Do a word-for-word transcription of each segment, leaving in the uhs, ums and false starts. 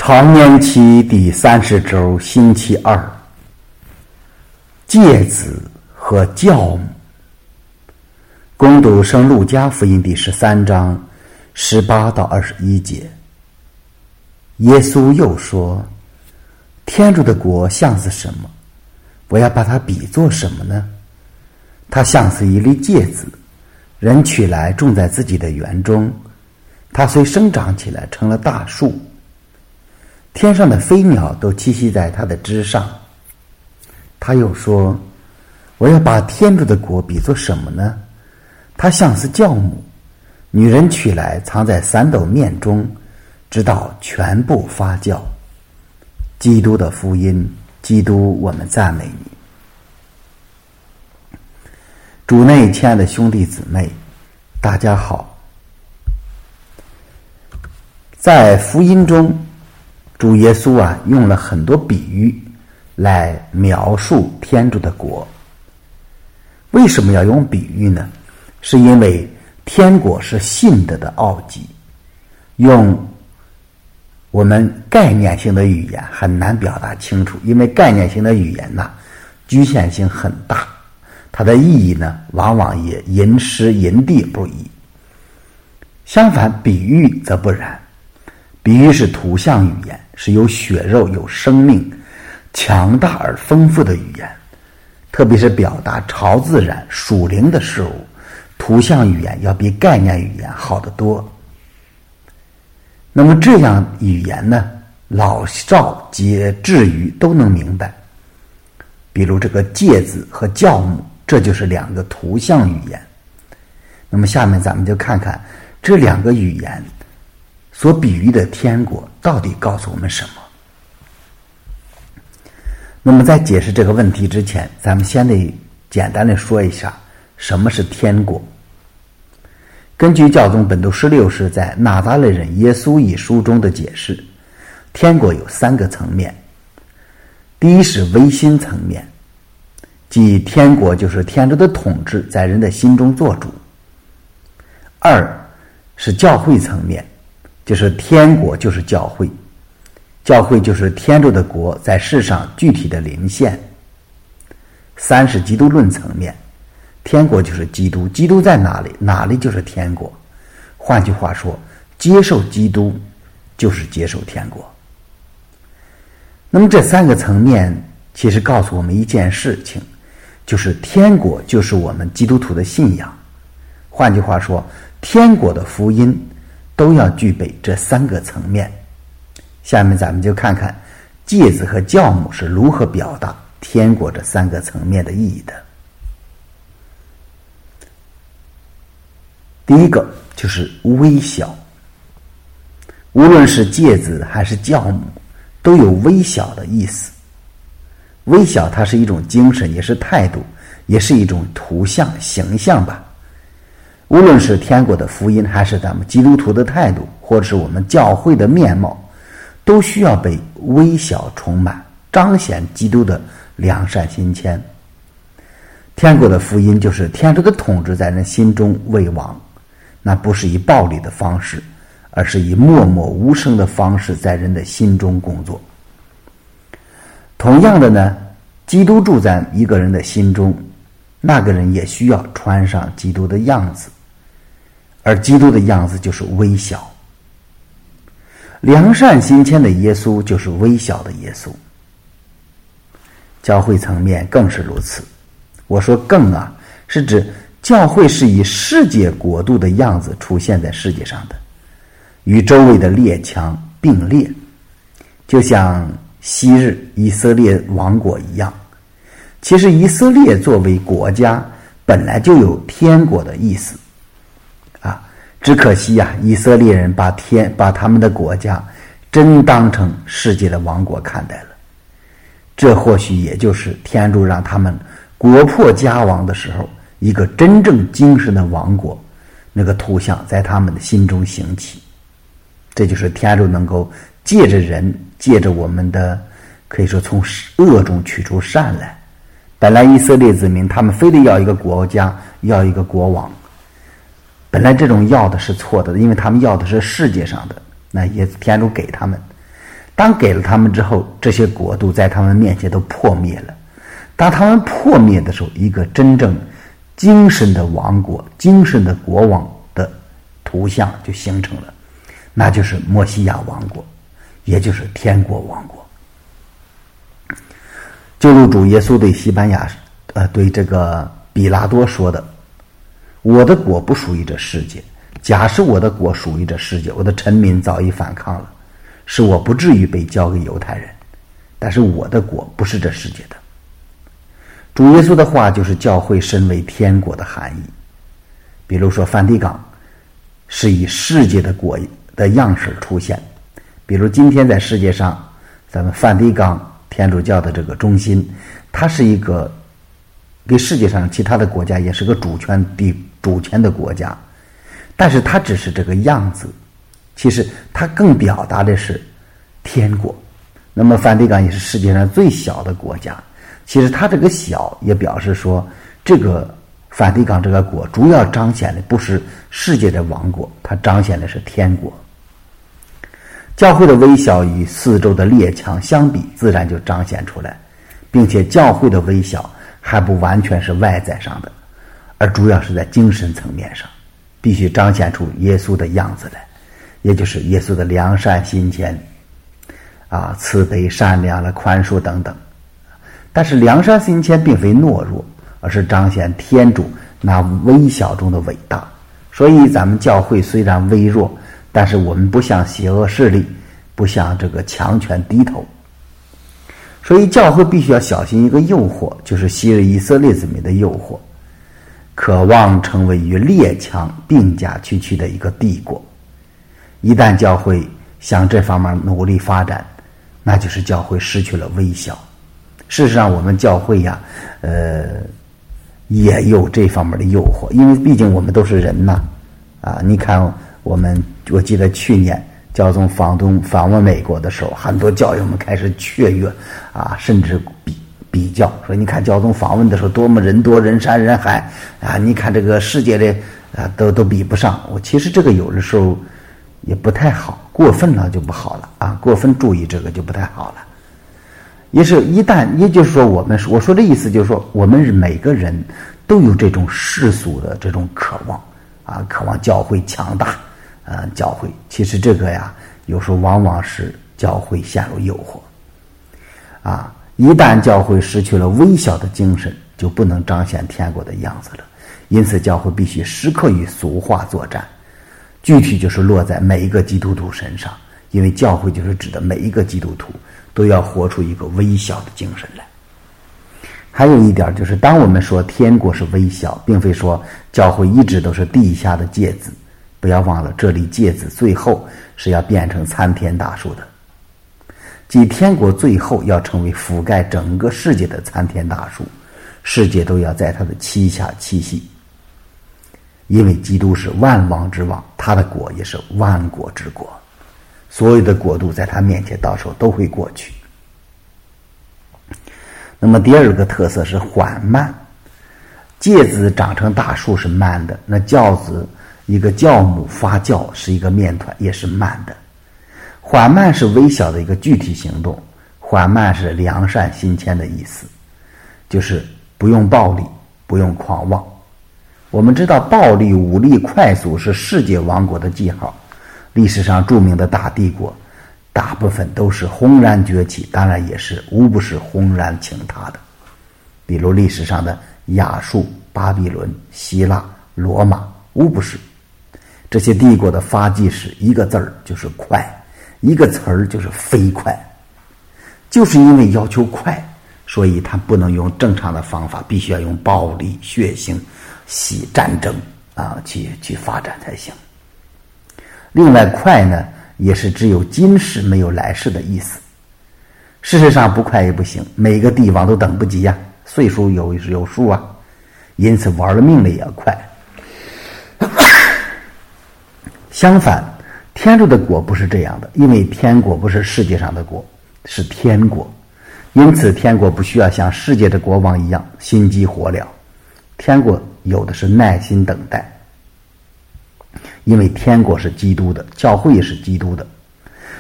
常年期第三十周星期二，芥子和酵母。攻读圣路加福音第十三章十八到二十一节。耶稣又说，天主的国像是什么？我要把它比作什么呢？它像是一粒芥子，人取来种在自己的园中，它虽生长起来成了大树，天上的飞鸟都栖息在它的枝上。他又说，我要把天主的国比作什么呢？它像是酵母，女人取来藏在三斗面中，直到全部发酵。基督的福音，基督，我们赞美你。主内亲爱的兄弟姊妹，大家好。在福音中，主耶稣啊用了很多比喻来描述天主的国。为什么要用比喻呢？是因为天国是信德的奥迹，用我们概念性的语言很难表达清楚，因为概念性的语言呢局限性很大，它的意义呢往往也因时因地不一。相反，比喻则不然，比喻是图像语言，是有血肉有生命强大而丰富的语言，特别是表达超自然属灵的事物，图像语言要比概念语言好得多。那么这样语言呢，老少皆至于都能明白。比如这个芥子和酵母，这就是两个图像语言。那么下面咱们就看看这两个语言所比喻的天国到底告诉我们什么。那么在解释这个问题之前，咱们先得简单的说一下什么是天国。根据教宗本笃十六世在《纳匝肋人耶稣》一书中的解释，天国有三个层面。第一是唯心层面，即天国就是天主的统治在人的心中做主。二是教会层面，就是天国就是教会，教会就是天主的国在世上具体的临现。三是基督论层面，天国就是基督，基督在哪里，哪里就是天国。换句话说，接受基督就是接受天国。那么这三个层面其实告诉我们一件事情，就是天国就是我们基督徒的信仰。换句话说，天国的福音都要具备这三个层面。下面咱们就看看芥子和酵母是如何表达天国这三个层面的意义的。第一个就是微小，无论是芥子还是酵母，都有微小的意思。微小它是一种精神，也是态度，也是一种图像形象吧。无论是天国的福音，还是咱们基督徒的态度，或者是我们教会的面貌，都需要被微小充满，彰显基督的良善心谦。天国的福音就是天主的统治在人心中为王，那不是以暴力的方式，而是以默默无声的方式在人的心中工作。同样的呢，基督住在一个人的心中，那个人也需要穿上基督的样子，而基督的样子就是微小。良善心谦的耶稣就是微小的耶稣。教会层面更是如此。我说更啊，是指教会是以世界国度的样子出现在世界上的，与周围的列强并列，就像昔日以色列王国一样。其实以色列作为国家本来就有天国的意思啊，只可惜啊，以色列人把天把他们的国家真当成世界的王国看待了。这或许也就是天主让他们国破家亡的时候，一个真正精神的王国那个图像在他们的心中兴起。这就是天主能够借着人，借着我们的可以说从恶中取出善来。本来以色列子民他们非得要一个国家，要一个国王，本来这种要的是错的，因为他们要的是世界上的，那也天主给他们。 当给了他们之后，这些国度在他们面前都破灭了。当他们破灭的时候，一个真正精神的王国、精神的国王的图像就形成了，那就是摩西亚王国，也就是天国王国。就如主耶稣对西班牙呃对这个比拉多说的，我的国不属于这世界，假使我的国属于这世界，我的臣民早已反抗了，使我不至于被交给犹太人，但是我的国不是这世界的。主耶稣的话就是教会身为天国的含义。比如说梵蒂冈是以世界的国的样式出现，比如今天在世界上咱们梵蒂冈天主教的这个中心，它是一个给世界上其他的国家也是个主权地主权的国家，但是它只是这个样子，其实它更表达的是天国。那么梵蒂冈也是世界上最小的国家，其实它这个小也表示说，这个梵蒂冈这个国主要彰显的不是世界的王国，它彰显的是天国。教会的微小与四周的列强相比，自然就彰显出来，并且教会的微小还不完全是外在上的，而主要是在精神层面上，必须彰显出耶稣的样子来，也就是耶稣的良善心谦啊，慈悲善良了宽恕等等。但是良善心谦并非懦弱，而是彰显天主那微小中的伟大。所以咱们教会虽然微弱，但是我们不向邪恶势力，不向这个强权低头。所以教会必须要小心一个诱惑，就是昔日以色列子民的诱惑，渴望成为与列强并驾齐驱的一个帝国。一旦教会向这方面努力发展，那就是教会失去了微小。事实上我们教会呀呃也有这方面的诱惑，因为毕竟我们都是人呐啊！你看我们我记得去年教宗访东访问美国的时候，很多教友们开始雀跃啊，甚至比比较说，你看教宗访问的时候多么人多人山人海啊，你看这个世界的啊都都比不上。我其实这个有的时候也不太好，过分了就不好了啊，过分注意这个就不太好了。也是一旦也就是说我们我说的意思就是说，我们每个人都有这种世俗的这种渴望啊，渴望教会强大。呃，教会其实这个呀，有时候往往是教会陷入诱惑，啊，一旦教会失去了微小的精神，就不能彰显天国的样子了。因此，教会必须时刻与俗化作战，具体就是落在每一个基督徒身上，因为教会就是指的每一个基督徒都要活出一个微小的精神来。还有一点就是，当我们说天国是微小，并非说教会一直都是地下的芥子。不要忘了，这里芥子最后是要变成参天大树的，即天国最后要成为覆盖整个世界的参天大树，世界都要在他的旗下栖息。因为基督是万王之王，他的国也是万国之国，所有的国度在他面前到时候都会过去。那么第二个特色是缓慢，芥子长成大树是慢的，那酵子一个酵母发酵是一个面团，也是慢的。缓慢是微小的一个具体行动，缓慢是良善心谦的意思，就是不用暴力，不用狂妄。我们知道暴力、武力、快速是世界王国的记号，历史上著名的大帝国大部分都是轰然崛起，当然也是无不是轰然倾塌的。比如历史上的亚述、巴比伦、希腊、罗马，无不是。这些帝国的发迹史一个字儿就是快，一个词儿就是飞快。就是因为要求快，所以他不能用正常的方法，必须要用暴力、血腥、洗战争啊去去发展才行。另外，快呢也是只有今世没有来世的意思。事实上不快也不行，每个帝王都等不及呀、啊，岁数有有数啊，因此玩了命了也要快。相反，天主的国不是这样的，因为天国不是世界上的国，是天国，因此天国不需要像世界的国王一样心急火燎，天国有的是耐心等待，因为天国是基督的，教会也是基督的。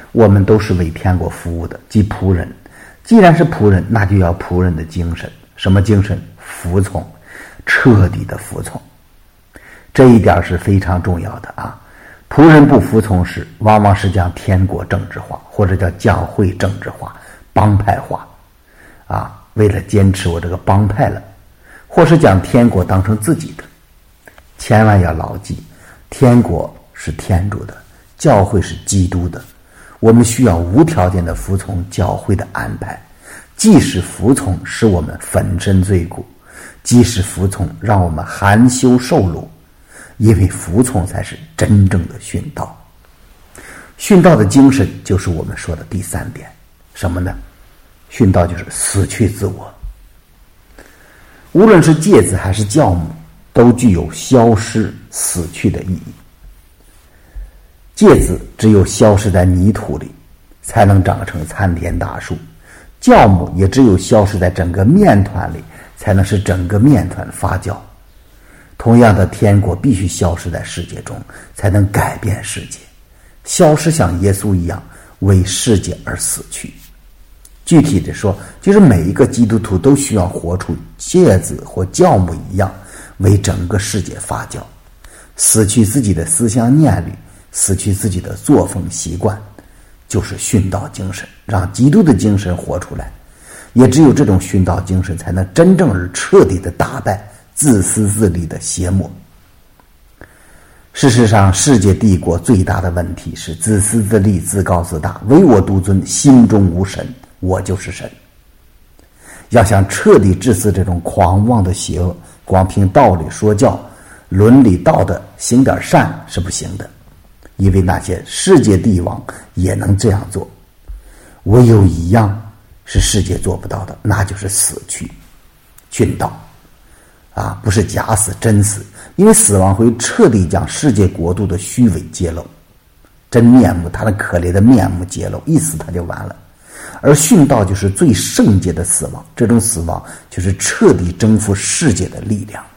我们都是为天国服务的，即仆人。既然是仆人，那就要仆人的精神。什么精神？服从，彻底的服从。这一点是非常重要的啊！仆人不服从时，往往是将天国政治化，或者叫教会政治化、帮派化啊。为了坚持我这个帮派了，或是将天国当成自己的。千万要牢记，天国是天主的，教会是基督的。我们需要无条件的服从教会的安排，即使服从使我们粉身碎骨，即使服从让我们含羞受辱，因为服从才是真正的殉道。殉道的精神就是我们说的第三点，什么呢？殉道就是死去自我。无论是芥子还是酵母，都具有消失、死去的意义。芥子只有消失在泥土里，才能长成参天大树；酵母也只有消失在整个面团里，才能使整个面团发酵。同样的，天国必须消失在世界中，才能改变世界，消失像耶稣一样为世界而死去。具体的说，就是每一个基督徒都需要活出芥子或酵母一样，为整个世界发酵，死去自己的思想念虑，死去自己的作风习惯，就是殉道精神，让基督的精神活出来。也只有这种殉道精神，才能真正而彻底的打败自私自利的邪魔。事实上，世界帝国最大的问题是自私自利、自高自大，唯我独尊，心中无神，我就是神。要想彻底治死这种狂妄的邪恶，光凭道理说教、伦理道德行点善是不行的，因为那些世界帝王也能这样做。唯有一样是世界做不到的，那就是死去，殉道啊，不是假死真死，因为死亡会彻底将世界国度的虚伪揭露，真面目，他的可怜的面目揭露，一死他就完了。而殉道就是最圣洁的死亡，这种死亡就是彻底征服世界的力量。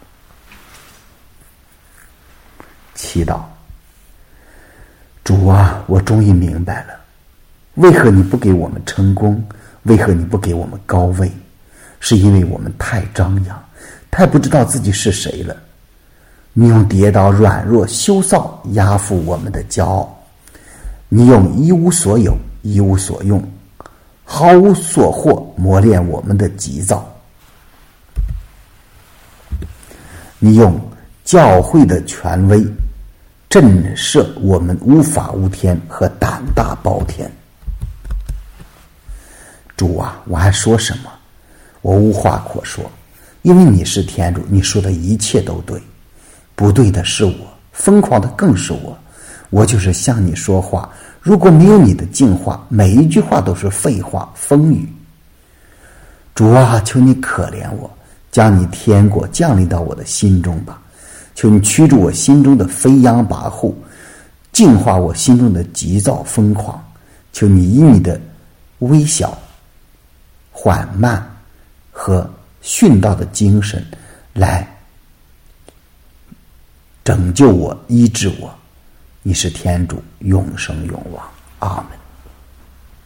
祈祷，主啊，我终于明白了，为何你不给我们成功，为何你不给我们高位，是因为我们太张扬，太不知道自己是谁了。你用跌倒、软弱、羞臊压服我们的骄傲，你用一无所有、一无所用、毫无所获磨练我们的急躁，你用教会的权威震慑我们无法无天和胆大包天。主啊，我还说什么？我无话可说，因为你是天主，你说的一切都对，不对的是我，疯狂的更是我。我就是向你说话，如果没有你的净化，每一句话都是废话风雨。主啊，求你可怜我，将你天国降临到我的心中吧。求你驱逐我心中的飞扬跋扈，净化我心中的急躁疯狂。求你以你的微小、缓慢和殉道的精神来拯救我、医治我。你是天主，永生永王。阿们。